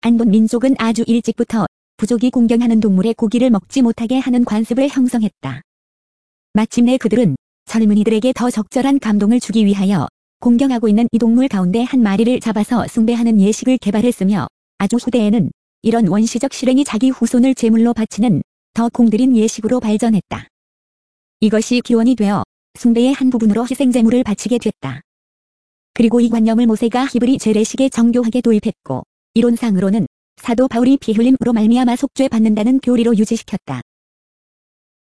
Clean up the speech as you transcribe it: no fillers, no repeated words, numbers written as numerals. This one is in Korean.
안본 민족은 아주 일찍부터 부족이 공경하는 동물의 고기를 먹지 못하게 하는 관습을 형성했다. 마침내 그들은 젊은이들에게 더 적절한 감동을 주기 위하여 공경하고 있는 이 동물 가운데 한 마리를 잡아서 숭배하는 예식을 개발했으며 아주 후대에는 이런 원시적 실행이 자기 후손을 제물로 바치는 더 공들인 예식으로 발전했다. 이것이 기원이 되어 숭배의 한 부분으로 희생제물을 바치게 됐다. 그리고 이 관념을 모세가 히브리 제례식에 정교하게 도입했고 이론상으로는 사도 바울이 피 흘림으로 말미암아 속죄 받는다는 교리로 유지시켰다.